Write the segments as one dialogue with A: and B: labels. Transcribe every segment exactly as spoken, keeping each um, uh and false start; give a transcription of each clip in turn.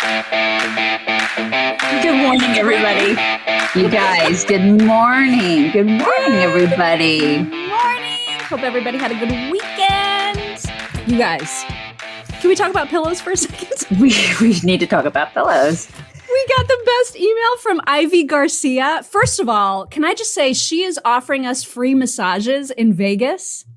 A: Good morning, everybody. You guys, good morning. Good morning, everybody.
B: Good morning. Hope everybody had a good weekend. You guys, can we talk about pillows for a second?
A: We, we need to talk about pillows.
B: We got the best email from Ivy Garcia. First of all, can I just say she is offering us free massages in Vegas?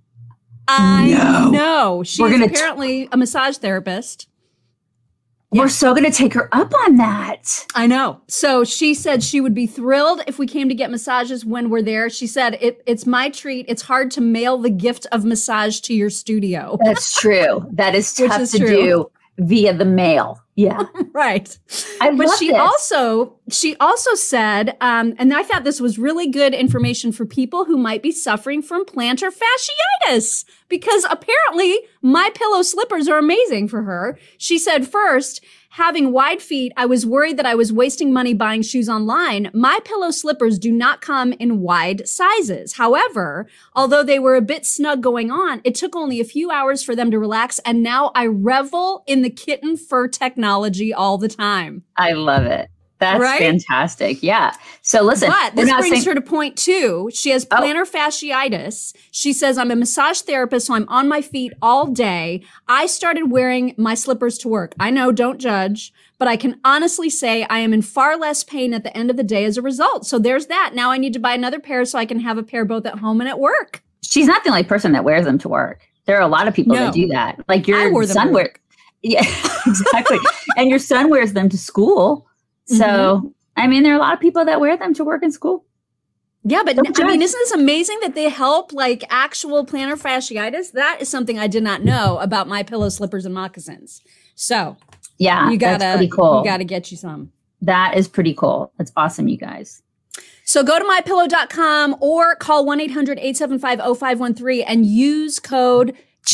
B: I
A: no.
B: know. She
A: We're
B: is
A: gonna
B: apparently t- a massage therapist.
A: We're
B: Yeah.
A: so going to take her up on that.
B: I know. So she said she would be thrilled if we came to get massages when we're there. She said, it, it's my treat. It's hard to mail the gift of massage to your studio.
A: That's true. That is
B: Which
A: tough
B: is
A: to
B: true.
A: do via the mail. Yeah.
B: Right.
A: I
B: But
A: love
B: she
A: this.
B: also she also said, um, and I thought this was really good information for people who might be suffering from plantar fasciitis, because apparently my pillow slippers are amazing for her. She said, first, having wide feet, I was worried that I was wasting money buying shoes online. My pillow slippers do not come in wide sizes. However, although they were a bit snug going on, it took only a few hours for them to relax, and now I revel in the kitten fur technology all the time.
A: I love it. That's
B: Right?
A: fantastic. Yeah. So listen,
B: But
A: we're
B: this
A: not
B: brings
A: saying-
B: her to point two. She has
A: Oh.
B: plantar fasciitis. She says, I'm a massage therapist, so I'm on my feet all day. I started wearing my slippers to work. I know, don't judge, but I can honestly say I am in far less pain at the end of the day as a result. So there's that. Now I need to buy another pair so I can have a pair both at home and at work.
A: she's not the only person that wears them to work. There are a lot of people
B: No.
A: that do that. Like
B: I
A: your
B: wore them
A: son
B: to
A: wear.
B: work.
A: Yeah, exactly. And your son wears them to school. So,
B: Mm-hmm.
A: I mean, there are a lot of people that wear them to work in school.
B: Yeah, but
A: Don't
B: I mean,
A: judge.
B: isn't this amazing that they help like actual plantar fasciitis? That is something I did not know about my pillow slippers and moccasins. So
A: Yeah,
B: you gotta,
A: that's pretty cool.
B: you gotta get you some.
A: That is pretty cool. That's awesome, you guys.
B: So go to my pillow dot com or call one eight hundred eight seven five oh five one three and use code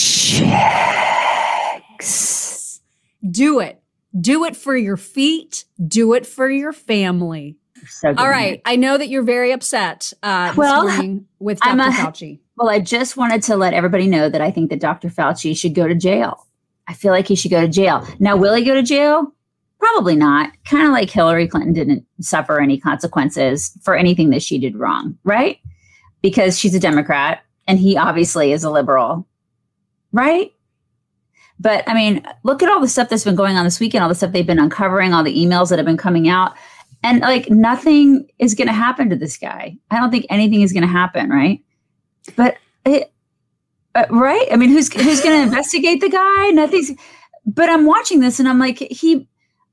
B: CHECKS. Do it. Do it for your feet. Do it for your family.
A: So good.
B: All right. I know that you're very upset uh, this
A: Well,
B: morning with
A: I'm
B: Doctor
A: a-
B: Fauci.
A: Well, I just wanted to let everybody know that I think that Doctor Fauci should go to jail. I feel like he should go to jail. Now, will he go to jail? Probably not. Kind of like Hillary Clinton didn't suffer any consequences for anything that she did wrong, right? Because she's a Democrat and he obviously is a liberal, right? But I mean, look at all the stuff that's been going on this weekend, all the stuff they've been uncovering, all the emails that have been coming out. And like nothing is going to happen to this guy. I don't think anything is going to happen, right? But it, uh, right? I mean, who's who's going to investigate the guy? Nothing's. But I'm watching this and I'm like, he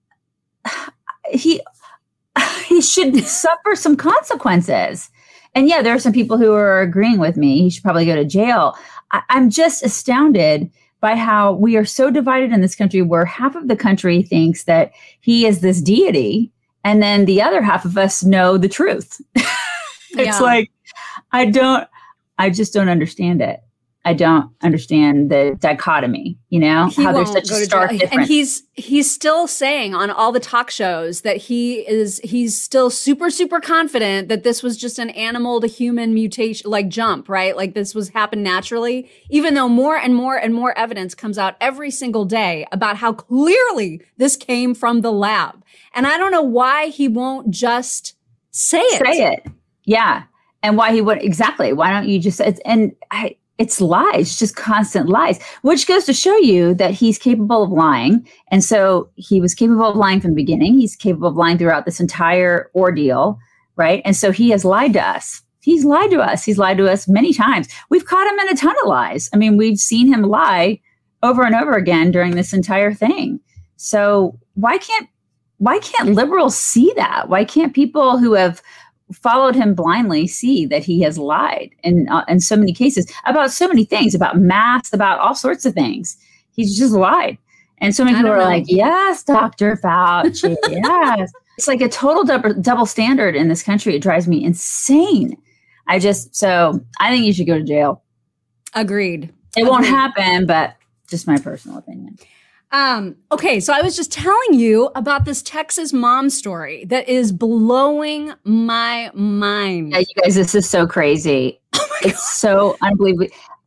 A: he he should suffer some consequences. And yeah, there are some people who are agreeing with me. He should probably go to jail. I, I'm just astounded by how we are so divided in this country, where half of the country thinks that he is this deity, and then the other half of us know the truth. It's
B: Yeah.
A: like, I don't, I just don't understand it. I don't understand the dichotomy, you know,
B: He
A: how there's
B: won't
A: such
B: go
A: a
B: to
A: stark
B: jail.
A: difference.
B: And he's he's still saying on all the talk shows that he is he's still super super confident that this was just an animal to human mutation, like jump, right? Like this was happened naturally, even though more and more and more evidence comes out every single day about how clearly this came from the lab. And I don't know why he won't just say it.
A: Say it. Yeah. And why he would, exactly. Why don't you just, it's, and I, it's lies, just constant lies, which goes to show you that he's capable of lying. And so he was capable of lying from the beginning. He's capable of lying throughout this entire ordeal, right? And so he has lied to us. He's lied to us. He's lied to us many times. We've caught him in a ton of lies. I mean, we've seen him lie over and over again during this entire thing. So why can't, why can't liberals see that? Why can't people who have followed him blindly see that he has lied in uh, in so many cases about so many things, about masks, about all sorts of things? He's just lied. And so many
B: I
A: people
B: don't
A: are
B: know.
A: like, yes, Doctor Fauci, yes. It's like a total double, double standard in this country. It drives me insane. I just, so I think you should go to jail.
B: Agreed.
A: It won't
B: Agreed.
A: happen, but just my personal opinion.
B: Um, okay, so I was just telling you about this Texas mom story that is blowing my mind.
A: Yeah, you guys, this is so crazy.
B: Oh my
A: It's so unbelievable.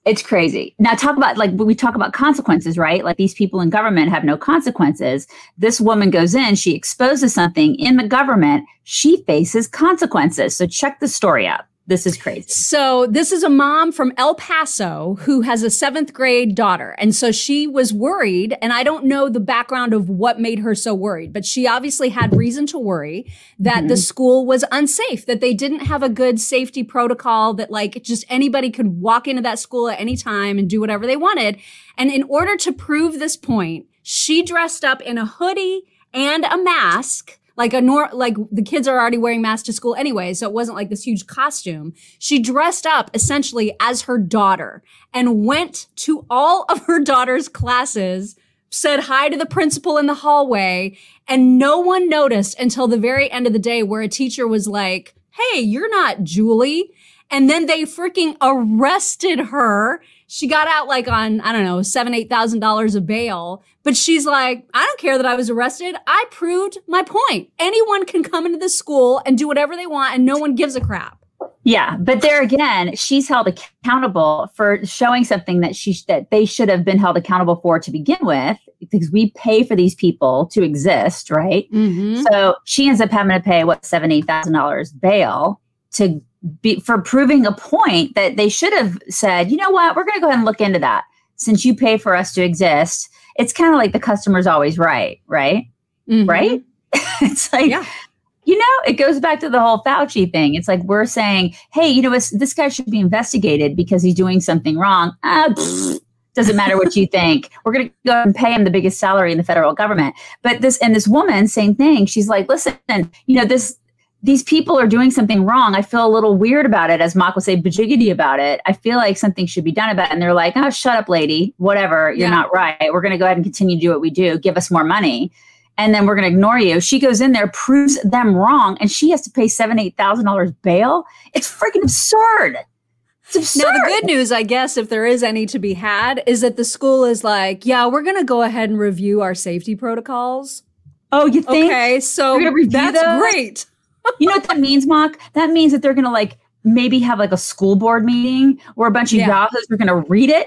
A: It's crazy. Now talk about like we talk about consequences, right? Like these people in government have no consequences. This woman goes in, she exposes something in the government, she faces consequences. So check the story out. This is crazy.
B: So this is a mom from El Paso who has a seventh grade daughter. And so she was worried, and I don't know the background of what made her so worried, but she obviously had reason to worry that mm-hmm. the school was unsafe, that they didn't have a good safety protocol, that like just anybody could walk into that school at any time and do whatever they wanted. And in order to prove this point, she dressed up in a hoodie and a mask. Like a nor like the kids are already wearing masks to school anyway, so it wasn't like this huge costume. She dressed up essentially as her daughter and went to all of her daughter's classes, said hi to the principal in the hallway, and no one noticed until the very end of the day where a teacher was like, "Hey, you're not Julie." And then they freaking arrested her. She got out like on, I don't know, seven, eight thousand dollars of bail. But she's like, I don't care that I was arrested. I proved my point. Anyone can come into the school and do whatever they want, and no one gives a crap.
A: Yeah, but there again, she's held accountable for showing something that she that they should have been held accountable for to begin with, because we pay for these people to exist, right? Mm-hmm. So she ends up having to pay what seven, eight thousand dollars bail to be for proving a point that they should have said, you know what, we're going to go ahead and look into that. Since you pay for us to exist, it's kind of like the customer's always right, right? Mm-hmm. Right? It's like, yeah. You know, it goes back to the whole Fauci thing. It's like we're saying, hey, you know, this guy should be investigated because he's doing something wrong. Ah, pfft, doesn't matter what you think. We're going to go and pay him the biggest salary in the federal government. But this, and this woman, same thing. She's like, listen, you know, this, these people are doing something wrong. I feel a little weird about it, as Mock would say, bajiggity about it. I feel like something should be done about it. And they're like, oh, shut up, lady. Whatever. You're yeah. not right. We're going to go ahead and continue to do what we do. Give us more money. And then we're going to ignore you. She goes in there, proves them wrong, and she has to pay seven, eight thousand dollars bail. It's freaking absurd. It's absurd.
B: Now, the good news, I guess, if there is any to be had, is that the school is like, yeah, we're going to go ahead and review our safety protocols.
A: Oh, you think?
B: Okay, so that's those? Great.
A: You know what that means, Mock? That means that they're going to like maybe have like a school board meeting where a bunch of yeah. yahoos are going to read it,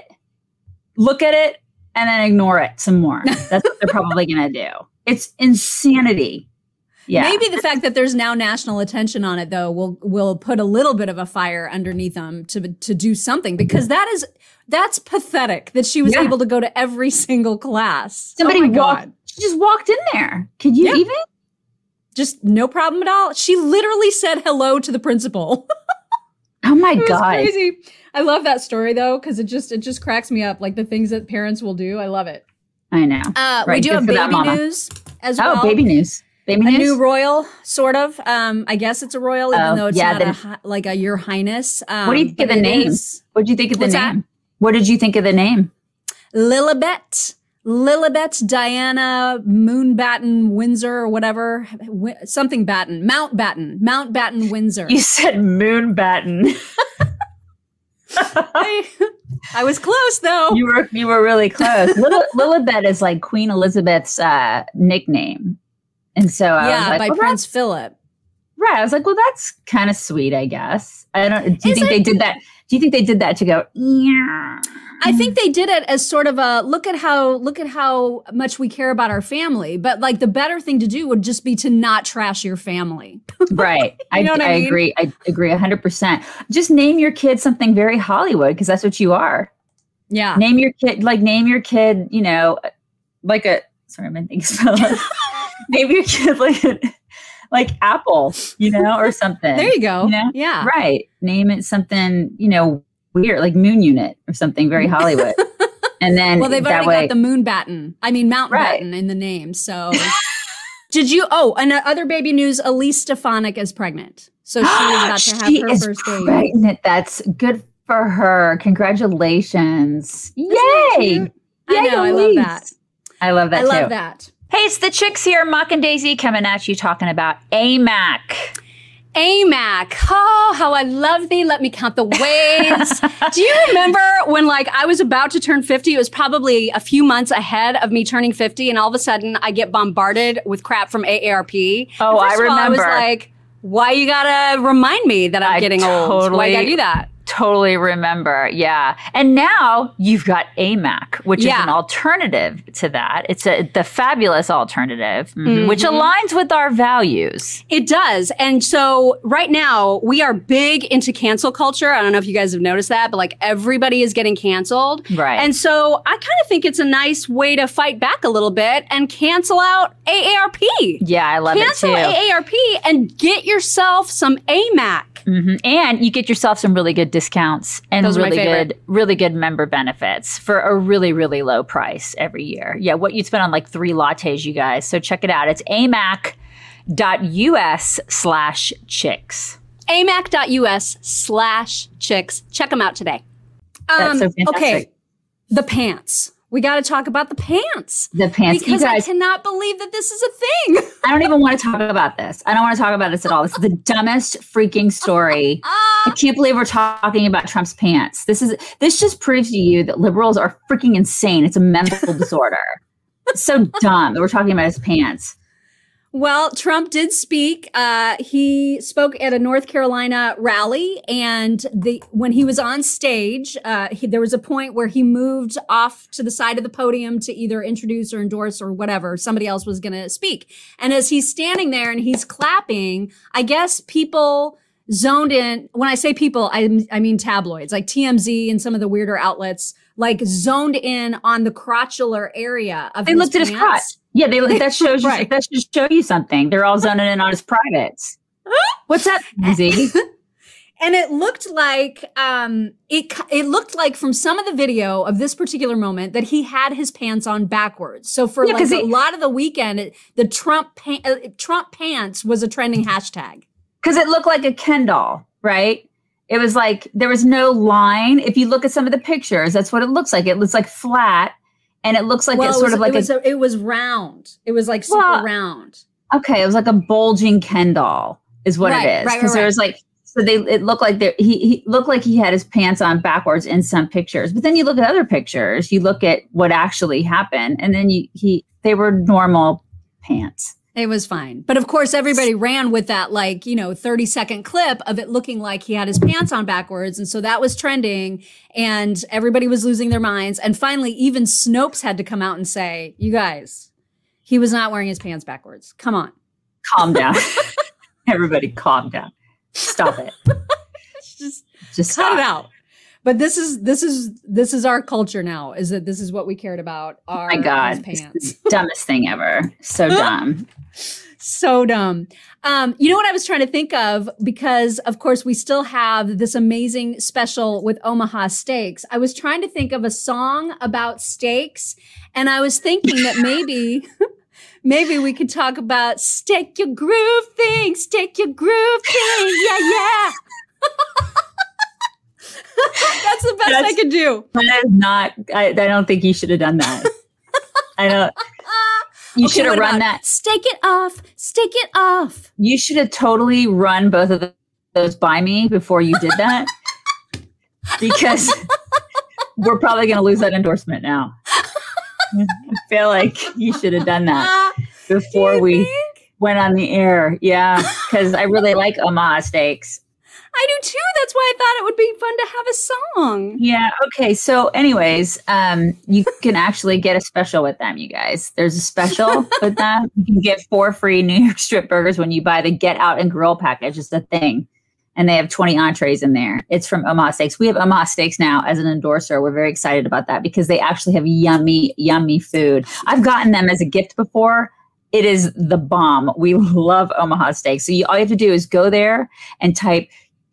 A: look at it, and then ignore it some more. That's what they're probably going to do. It's insanity. Yeah.
B: Maybe the fact that there's now national attention on it, though, will will put a little bit of a fire underneath them to to do something, because that is that's pathetic that she was yeah. able to go to every single class.
A: Somebody
B: oh my
A: walked.
B: God.
A: She just walked in there. Could you yeah. even?
B: Just no problem at all. She literally said hello to the principal.
A: Oh my
B: it was
A: God.
B: Crazy. I love that story though, because it just it just cracks me up. Like the things that parents will do. I love it.
A: I know.
B: Uh, right. We do Good have baby that, news as well.
A: Oh, baby news. Baby
B: a
A: news.
B: new royal, sort of. Um, I guess it's a royal, even
A: oh,
B: though it's
A: yeah,
B: not
A: the,
B: a hi- like a Your Highness. Um,
A: what do you think of the name? Is, what did you think of the
B: what's
A: name?
B: That?
A: What did you think of the name?
B: Lilibet. Lilibet Diana Moonbatten Windsor or whatever. W- something Batten. Mountbatten. Mountbatten Windsor.
A: You said Moonbatten.
B: I, I was close though.
A: You were you were really close. Lil, Lilibet is like Queen Elizabeth's uh, nickname, and so I
B: yeah,
A: was like,
B: by
A: well,
B: Prince Philip.
A: Right. I was like, well, that's kind of sweet, I guess. I don't. Do you
B: is
A: think
B: it?
A: they did that? Do you think they did that to go? Yeah.
B: I think they did it as sort of a look at how look at how much we care about our family. But like the better thing to do would just be to not trash your family.
A: Right. I,
B: know what I,
A: I
B: mean?
A: agree. I agree one hundred percent. Just name your kid something very Hollywood, because that's what you are.
B: Yeah.
A: Name your kid, like name your kid, you know, like a, sorry, I'm thinking spell. Name your kid like a, like Apple, you know, or something.
B: There you go.
A: You know?
B: Yeah.
A: Right. Name it something, you know, weird, like Moon Unit or something very Hollywood. And then
B: well, they've
A: that
B: already
A: way,
B: got the Moonbatten. I mean, Mountbatten
A: right.
B: in the name. So did you? Oh, and other baby news: Elise Stefanik is pregnant, so she is about to have
A: she
B: her
A: is
B: first baby.
A: Pregnant. That's good for her. Congratulations! Yay!
B: I
A: Yay,
B: know. I
A: Elise.
B: love that.
A: I love that.
B: I
A: too.
B: love that.
A: Hey, it's the chicks here, Mock and Daisy, coming at you talking about A M A C.
B: A M A C. Oh, how I love thee. Let me count the ways. Do you remember when like I was about to turn fifty? It was probably a few months ahead of me turning fifty. And all of a sudden I get bombarded with crap from A A R P.
A: Oh, I remember.
B: All, I was like, why you gotta remind me that I'm
A: I
B: getting
A: totally,
B: old? Why you gotta do that?
A: totally remember. Yeah. And now you've got A M A C, which
C: Yeah.
A: is an alternative to that. It's a the fabulous alternative, mhm,
C: Mhm.
A: which aligns with our values.
C: It does. And so right now we are big into cancel culture. I don't know if you guys have noticed that, but like everybody is getting canceled.
A: Right.
C: And so I kind of think it's a nice way to fight back a little bit and cancel out A A R P.
A: Yeah, I love
C: Cancel
A: it too.
C: A A R P and get yourself some A M A C.
A: hmm And you get yourself some really good discounts and
C: Those are my
A: really
C: favorite.
A: good, really good member benefits for a really, really low price every year. Yeah, what you'd spend on like three lattes, you guys. So check it out. It's amac dot us slash chicks.
C: amac.us slash chicks. Check them out today.
A: That's so fantastic.
C: Okay, the pants. We got to talk about the pants.
A: The pants,
C: Because
A: you guys.
C: I cannot believe that this is a thing.
A: I don't even want to talk about this. I don't want to talk about this at all. This is the dumbest freaking story. I can't believe we're talking about Trump's pants. This is this just proves to you that liberals are freaking insane. It's a mental disorder. It's so dumb that we're talking about his pants.
B: Well, Trump did speak. Uh, he spoke at a North Carolina rally, and the when he was on stage, uh, he, there was a point where he moved off to the side of the podium to either introduce or endorse or whatever. Somebody else was going to speak. And as he's standing there and he's clapping, I guess people zoned in. When I say people, I, I mean tabloids like T M Z and some of the weirder outlets, like zoned in on the crotchular area of
A: They
B: his
A: looked at his
B: pants.
A: crotch. Yeah, they that shows you
B: Right.
A: that should show you something. They're all zoning in on his privates. What's that, Z?
B: And it looked like um, it. It looked like from some of the video of this particular moment that he had his pants on backwards. So for
A: Yeah,
B: like
A: 'cause
B: a
A: he-
B: lot of the weekend, it, the Trump pa- uh, Trump pants was a trending hashtag.
A: Because it looked like a Ken doll, right? It was like there was no line. If you look at some of the pictures, that's what it looks like. It looks like flat, and it looks like
B: well,
A: it's
B: it
A: sort
B: was,
A: of like
B: it was,
A: a
B: a, it was round. It was like super
A: Well,
B: round.
A: okay. It was like a bulging Ken doll, is what
B: Right,
A: it is.
B: right,
A: Because
B: right,
A: there
B: right.
A: was like so they it looked like there he he looked like he had his pants on backwards in some pictures, but then you look at other pictures, you look at what actually happened, and then you he they were normal pants.
B: It was fine. But of course, everybody ran with that, like, you know, thirty second clip of it looking like he had his pants on backwards. And so that was trending and everybody was losing their minds. And finally, even Snopes had to come out and say, you guys, he was not wearing his pants backwards. Come on.
A: Calm down, everybody. Calm down. Stop it.
B: Just
A: Just
B: cut
A: stop.
B: it out. But this is this is this is our culture now, is that this is what we cared about.
A: Oh
B: Our
A: my God,
B: his pants.
A: It's the dumbest thing ever. So dumb.
B: So dumb. Um, you know what I was trying to think of, because of course we still have this amazing special with Omaha Steaks. I was trying to think of a song about steaks, and I was thinking that maybe maybe we could talk about steak your groove thing, steak your groove thing. Yeah, yeah. That's the best I
A: That's-
B: could do.
A: That is not. I, I don't think you should have done that. I don't. You
B: Okay,
A: should have
B: what
A: run
B: about
A: that.
B: Stake it off. Stake it off.
A: You should have totally run both of those by me before you did that, because we're probably going to lose that endorsement now. I feel like you should have done that
B: Ah,
A: before
B: you
A: we
B: think?
A: went on the air. Yeah, because I really like Omaha Steaks.
B: I do too. That's why I thought it would be fun to have a song.
A: Yeah. Okay. So, anyways, um, you can actually get a special with them, you guys. There's a special with them. You can get four free New York strip burgers when you buy the Get Out and Grill package. It's a thing. And they have twenty entrees in there. It's from Omaha Steaks. We have Omaha Steaks now as an endorser. We're very excited about that because they actually have yummy, yummy food. I've gotten them as a gift before. It is the bomb. We love Omaha Steaks. So you, all you have to do is go there and type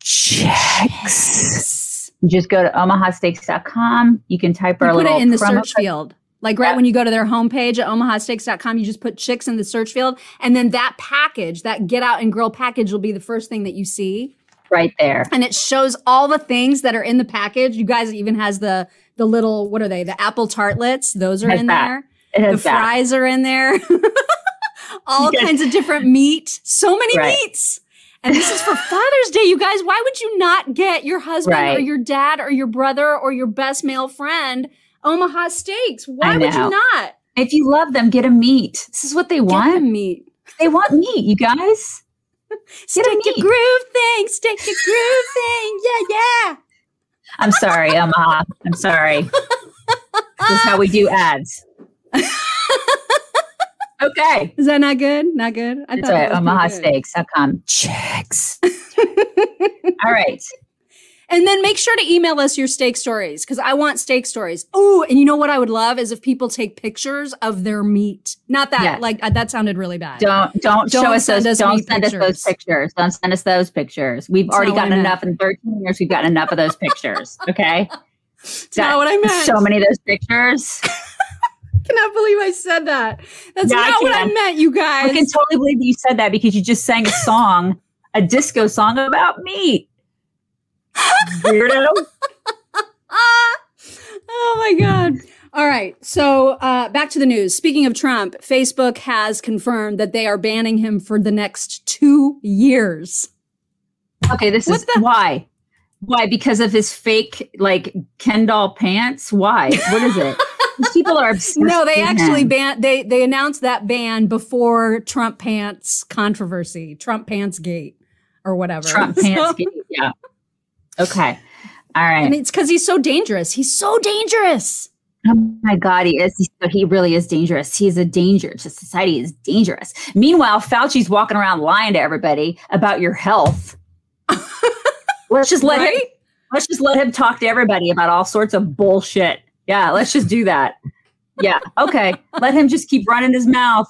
A: checks. You just go to omaha steaks dot com. You can type
B: You
A: our
B: put
A: little
B: it in the
A: promo
B: search
A: code.
B: field. Like right
A: Yeah.
B: when you go to their homepage at omaha steaks dot com, you just put chicks in the search field. And then that package, that Get Out and Grill package, will be the first thing that you see.
A: right there.
B: And it shows all the things that are in the package. You guys, it even has the the little, what are they? The apple tartlets. Those are
A: Has
B: in
A: that.
B: there.
A: It
B: The
A: has that.
B: fries are in there. all
A: Yes.
B: kinds of different meat. So many
A: Right.
B: meats. And this is for Father's Day, you guys. Why would you not get your husband
A: Right.
B: or your dad or your brother or your best male friend Omaha Steaks? Why would
A: know.
B: you not?
A: If you love them, get them meat. This is what they
B: Get
A: want.
B: the meat.
A: They want meat, you guys.
B: Stick
A: a
B: your
A: meat.
B: groove thing. Stick your groove thing. Yeah, yeah.
A: I'm sorry, Omaha. I'm sorry. This is how we do ads. Okay.
B: Is that not good? Not good? I
A: That's right. Omaha Steaks dot com. Checks. All right.
B: And then make sure to email us your steak stories because I want steak stories. Oh, and you know what I would love is if people take pictures of their meat. Not that,
A: yes.
B: like, uh, that sounded really bad.
A: Don't don't, don't show us those.
B: Us
A: don't send
B: pictures.
A: us those pictures. Don't send us those pictures. We've
B: That's
A: already
B: gotten
A: enough in thirteen years. We've gotten enough of those pictures. Okay.
B: That's not what I meant.
A: So many of those pictures.
B: Cannot believe I said that. That's
A: yeah,
B: not
A: I
B: what I meant, you guys.
A: I can totally believe you said that because you just sang a song, a disco song about meat. Weirdo.
B: Oh my God. All right. So uh, back to the news. Speaking of Trump, Facebook has confirmed that they are banning him for the next two years.
A: Okay, this
B: What
A: is
B: the-
A: why. Why? Because of his fake, like, Ken doll pants? Why? What is it? These people are obsessed.
B: No, they
A: with
B: actually
A: him.
B: banned. They they announced that ban before Trump pants controversy, Trump pants gate, or whatever.
A: Trump
B: So-
A: pants. Gate, yeah. Okay. All right.
B: And it's because he's so dangerous. He's so dangerous.
A: Oh my God, he is. He, he really is dangerous. He is a danger to society. He is dangerous. Meanwhile, Fauci's walking around lying to everybody about your health. Let's just let
B: Right?
A: him. Let's just let him talk to everybody about all sorts of bullshit. Yeah, let's just do that. Yeah, okay. Let him just keep running his mouth.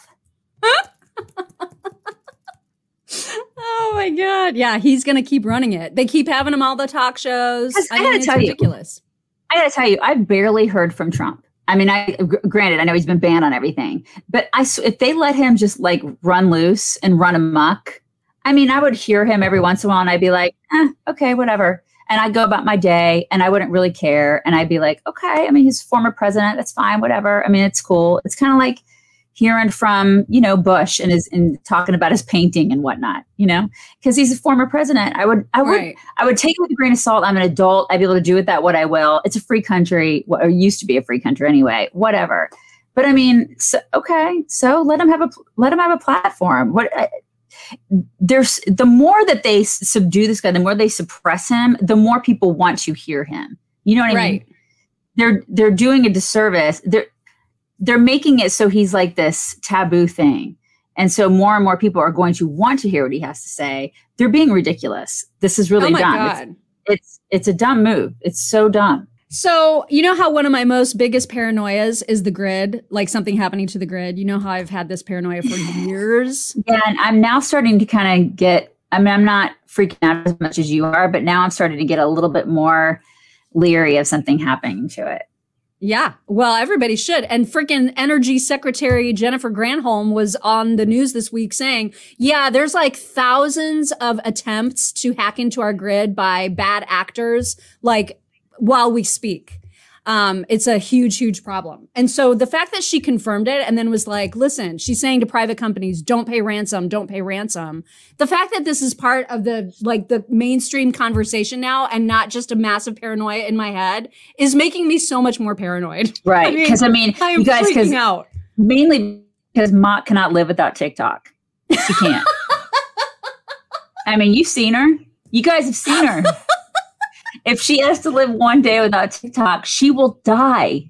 B: Oh my God. Yeah, he's going to keep running it. They keep having him all the talk shows.
A: I
B: I,
A: gotta
B: mean, it's
A: tell you.
B: ridiculous.
A: I gotta tell you, I've barely heard from Trump. I mean, I gr- granted, I know he's been banned on everything, but I s- if they let him just like run loose and run amok, I mean, I would hear him every once in a while, and I'd be like, eh, okay, whatever. And I'd go about my day, and I wouldn't really care, and I'd be like, okay. I mean, he's former president, that's fine, whatever. I mean, it's cool. It's kind of like hearing from, you know, Bush and his and talking about his painting and whatnot, you know, because he's a former president. I would, I would,
B: Right.
A: I would take it with a grain of salt. I'm an adult. I'd be able to do with that what I will. It's a free country, or used to be a free country anyway. Whatever. But I mean, so, okay, so let him have a let him have a platform. What I, there's the more that they s- subdue this guy, the more they suppress him, the more people want to hear him. You know what I
B: Right.
A: mean? They're they're doing a disservice. They're they're making it so he's like this taboo thing. And so more and more people are going to want to hear what he has to say. They're being ridiculous. This is really
B: Oh my
A: dumb.
B: God.
A: It's, it's it's a dumb move. It's so dumb.
B: So, you know how one of my most biggest paranoias is the grid, like something happening to the grid? You know how I've had this paranoia for years?
A: Yeah, and I'm now starting to kind of get, I mean, I'm not freaking out as much as you are, but now I'm starting to get a little bit more leery of something happening to it.
B: Yeah, well, everybody should. And freaking Energy Secretary Jennifer Granholm was on the news this week saying, yeah, there's like thousands of attempts to hack into our grid by bad actors, like while we speak. Um, it's a huge, huge problem. And so the fact that she confirmed it and then was like, listen, she's saying to private companies, don't pay ransom, don't pay ransom. The fact that this is part of the, like the mainstream conversation now and not just a massive paranoia in my head is making me so much more paranoid.
A: Right. Because I mean,
B: I am
A: you guys, because
B: freaking out.
A: mainly because Mott cannot live without TikTok. She can't. I mean, you've seen her. You guys have seen her. If she has to live one day without TikTok, she will die.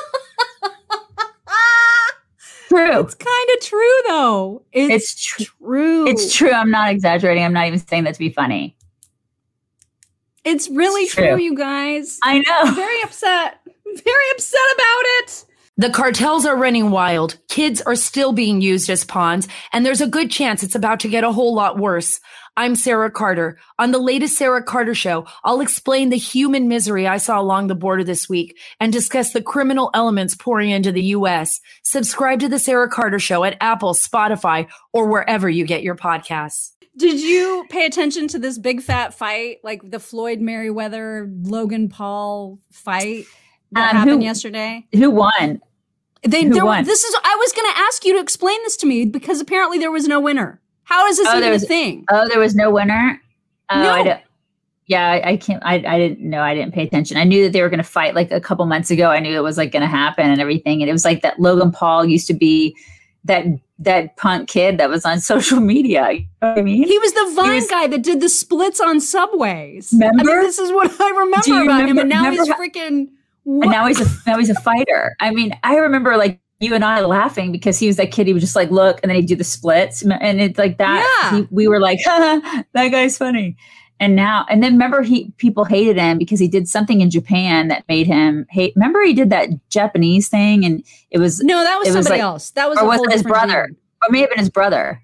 A: True.
B: It's kind of true, though. It's,
A: It's tr-
B: true.
A: It's true. I'm not exaggerating. I'm not even saying that to be funny.
B: It's really
A: It's
B: true.
A: true.
B: you guys.
A: I know.
B: Very upset. Very upset about it.
D: The cartels are running wild. Kids are still being used as pawns, and there's a good chance it's about to get a whole lot worse. I'm Sarah Carter. On the latest Sarah Carter Show, I'll explain the human misery I saw along the border this week and discuss the criminal elements pouring into the U S. Subscribe to the Sarah Carter Show at Apple, Spotify, or wherever you get your podcasts.
B: Did you pay attention to this big fat fight, like the Floyd Mayweather Logan Paul fight that
A: Um,
B: happened
A: who-
B: yesterday?
A: Who won?
B: They,
A: who
B: there,
A: won?
B: This is. I was going to ask you to explain this to me because apparently there was no winner. How is this
A: Oh,
B: even
A: there
B: a
A: was-
B: thing?
A: Oh, there was no winner? Oh,
B: No.
A: I don't, yeah, I, I can't, I, I didn't know. I didn't pay attention. I knew that they were going to fight like a couple months ago. I knew it was like going to happen and everything. And it was like that Logan Paul used to be that that punk kid that was on social media. You know what I mean?
B: He was the Vine
A: was,
B: guy that did the splits on subways.
A: Remember?
B: I mean, this is what I remember about
A: remember,
B: him. And now he's
A: how,
B: freaking.
A: What? And now he's a now he's a fighter. I mean, I remember like you and I laughing because he was that kid. He would just like look, and then he'd do the splits, and it's like that.
B: Yeah.
A: He, we were like, that guy's funny. And now, and then remember, he people hated him because he did something in Japan that made him hate. Remember, he did that Japanese thing, and it was
B: no, that was
A: it
B: somebody
A: was like,
B: else. That was
A: or
B: a
A: was
B: whole
A: it his
B: different
A: brother,
B: dude.
A: or may have been his brother.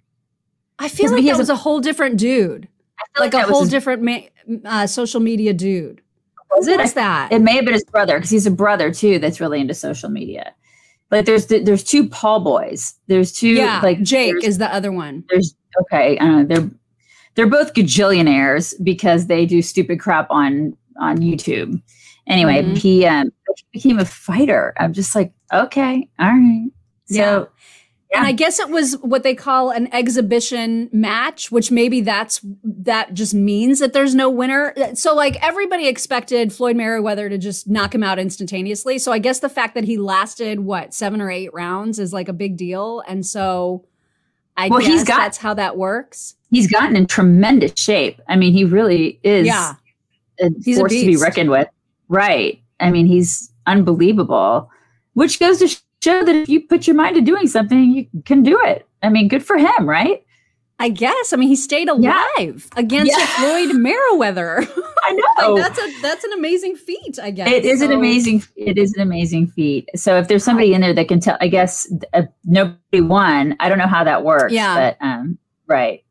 B: I feel like that was a, a whole different dude, like, like a whole
A: his,
B: different ma- uh, social media dude.
A: Was
B: What
A: it?
B: was that?
A: It may have been his brother because he's a brother too. That's really into social media. Like there's there's two Paul boys. There's two
B: yeah,
A: like
B: Jake is the other one.
A: There's okay. Uh, they're they're both gajillionaires because they do stupid crap on on YouTube. Anyway,
B: mm-hmm.
A: he um, became a fighter. I'm just like, okay, all right. So,
B: yeah. yeah. And I guess it was what they call an exhibition match, which maybe that's that just means that there's no winner. So like everybody expected Floyd Mayweather to just knock him out instantaneously. So I guess the fact that he lasted what seven or eight rounds is like a big deal. And so I well, guess he's got, that's how that works.
A: He's gotten in tremendous shape. I mean, he really is
B: yeah.
A: a
B: he's
A: force
B: a
A: to be reckoned with. Right. I mean, he's unbelievable, which goes to show that if you put your mind to doing something, you can do it. I mean, good for him, right?
B: I guess. I mean, he stayed alive yeah. against yeah. Floyd Mayweather.
A: I know.
B: Like, that's a that's an amazing feat, I guess.
A: It is
B: so.
A: an amazing it is an amazing feat. So if there's somebody in there that can tell, I guess uh, nobody won. I don't know how that works.
B: Yeah.
A: But um, right.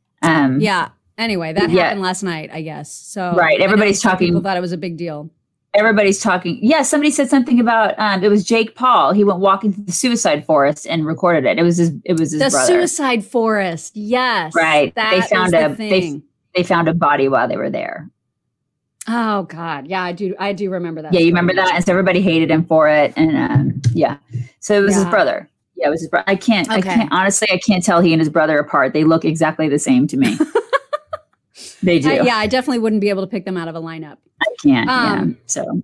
A: Um,
B: yeah. Anyway, that
A: yeah.
B: happened last night, I guess. So
A: right. Everybody's talking.
B: People thought it was a big deal.
A: Everybody's talking. Yeah, somebody said something about um, it was Jake Paul. He went walking through the suicide forest and recorded it. It was his. It was his
B: the
A: brother.
B: suicide forest. Yes,
A: right.
B: That
A: they found
B: the
A: a
B: thing.
A: they they found a body while they were there.
B: Oh God, yeah, I do. I do remember that.
A: Yeah,
B: story.
A: you remember that, and so everybody hated him for it, and um, yeah, so it was
B: yeah.
A: his brother. Yeah, it was his brother. I can't.
B: Okay.
A: I can't. Honestly, I can't tell he and his brother apart. They look exactly the same to me. They do.
B: I, yeah, I definitely wouldn't be able to pick them out of a lineup.
A: I can't.
B: Um,
A: yeah. So.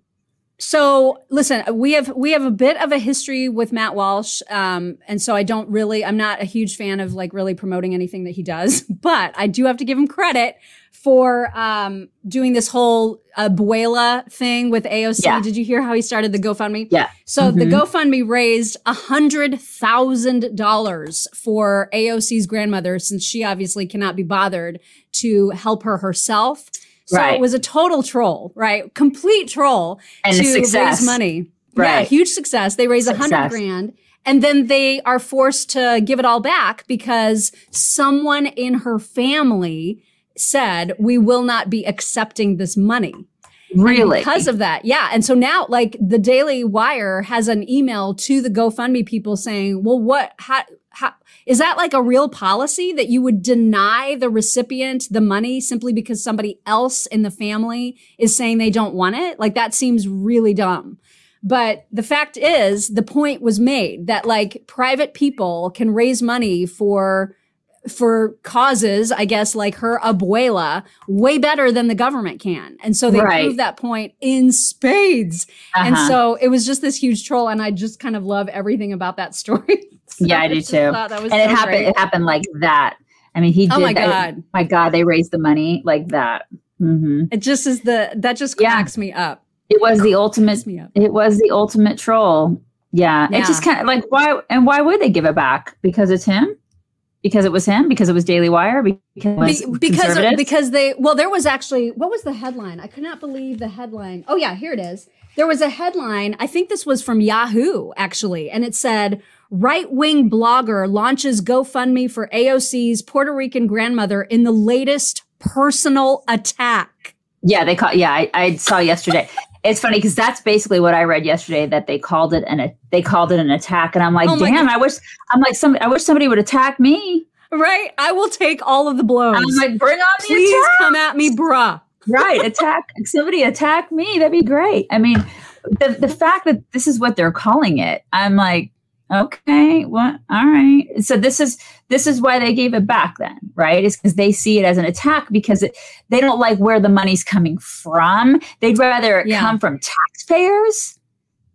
B: So listen, we have we have a bit of a history with Matt Walsh, um, and so I don't really, I'm not a huge fan of like really promoting anything that he does, but I do have to give him credit for um, doing this whole Abuela thing with A O C.
A: Yeah.
B: Did you hear how he started the GoFundMe?
A: Yeah.
B: So
A: mm-hmm.
B: the GoFundMe raised a hundred thousand dollars for A O C's grandmother, since she obviously cannot be bothered to help her herself. So
A: right.
B: it was a total troll, right? Complete troll
A: and
B: to
A: success.
B: raise money.
A: Right.
B: Yeah, huge success. They raise a hundred grand, and then they are forced to give it all back because someone in her family said, "We will not be accepting this money."
A: Really?
B: And because of that. Yeah. And so now, like, the Daily Wire has an email to the GoFundMe people saying, well, what, how, how, is that like a real policy that you would deny the recipient the money simply because somebody else in the family is saying they don't want it? Like, that seems really dumb. But the fact is, the point was made that like private people can raise money for for causes, I guess, like her abuela, way better than the government can. And so they
A: right.
B: proved that point in spades.
A: Uh-huh.
B: And so it was just this huge troll. And I just kind of love everything about that story. So
A: yeah, I do too.
B: That was
A: and
B: so
A: it happened,
B: great.
A: it happened like that. I mean, he did
B: Oh my
A: that.
B: God.
A: My God, they raised the money like that. Mm-hmm.
B: It just is the, that just cracks yeah. me up.
A: It was the ultimate,
B: me up.
A: it was the ultimate troll. Yeah.
B: yeah.
A: It just kind of like, why, and why would they give it back? Because it's him? Because it was him? Because it was Daily Wire? Because
B: Be- because because they well, there was actually, what was the headline? I could not believe the headline. Oh yeah, here it is. There was a headline. I think this was from Yahoo actually, and it said, "Right-wing blogger launches GoFundMe for A O C's Puerto Rican grandmother in the latest personal attack."
A: Yeah, they call. Yeah, I, I saw yesterday. It's funny because that's basically what I read yesterday, that they called it an they called it an attack, and I'm like,
B: oh
A: damn,
B: God.
A: I wish I'm like some I wish somebody would attack me.
B: Right, I will take all of the blows.
A: I'm like, bring on the
B: Please
A: attack.
B: come at me, bruh.
A: Right, attack somebody, attack me. That'd be great. I mean, the the fact that this is what they're calling it, I'm like, okay, what? All right. So this is this is why they gave it back then, right? It's because they see it as an attack because it, they don't like where the money's coming from. They'd rather it
B: Yeah.
A: come from taxpayers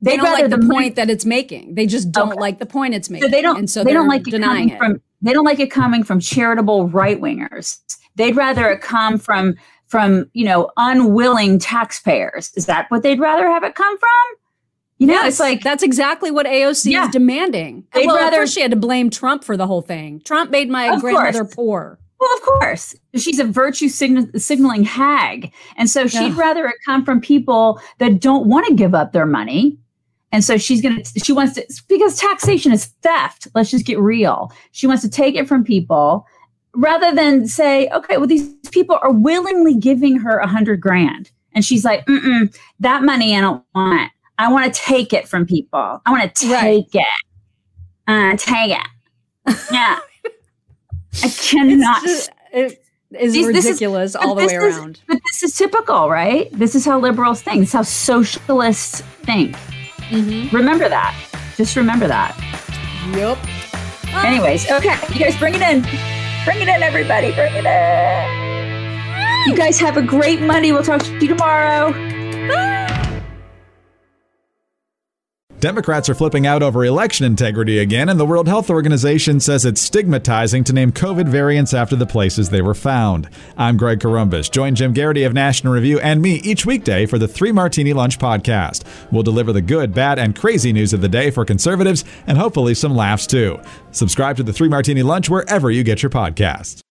B: They
A: They'd
B: don't
A: rather
B: like the,
A: the
B: point that it's making. They just don't
A: Okay.
B: like the point it's making.
A: So they don't.
B: and so
A: they don't
B: they're
A: like it
B: denying
A: coming
B: it.
A: from. They don't like it coming from charitable right wingers. They'd rather it come from from you know unwilling taxpayers. Is that what they'd rather have it come from? You know,
B: Yes,
A: it's like
B: that's exactly what A O C
A: Yeah.
B: is demanding.
A: They'd
B: well,
A: rather-
B: at first she had to blame Trump for the whole thing. Trump made my
A: Of
B: grandmother
A: course.
B: poor.
A: Well, of course, she's a virtue sign- signaling hag, and so she'd
B: Yeah.
A: rather it come from people that don't want to give up their money. And so she's gonna. She wants to because taxation is theft. Let's just get real. She wants to take it from people rather than say, okay, well, these people are willingly giving her a hundred grand, and she's like, mm-mm, that money I don't want. I want to take it from people. I want to
B: Right.
A: take it. Uh, take it. Yeah. I cannot.
B: It's just- it is
A: These- this is-
B: ridiculous
A: but
B: all the
A: this
B: way
A: is-
B: around.
A: But this is typical, right? This is how liberals think. This is how socialists think.
B: Mm-hmm.
A: Remember that. Just remember that.
B: Yep.
A: Anyways, okay. You guys bring it in. Bring it in, everybody. Bring it in. You guys have a great Monday. We'll talk to you tomorrow.
E: Democrats are flipping out over election integrity again, and the World Health Organization says it's stigmatizing to name COVID variants after the places they were found. I'm Greg Corombos. Join Jim Garrity of National Review and me each weekday for the Three Martini Lunch podcast. We'll deliver the good, bad, and crazy news of the day for conservatives, and hopefully some laughs too. Subscribe to the Three Martini Lunch wherever you get your podcasts.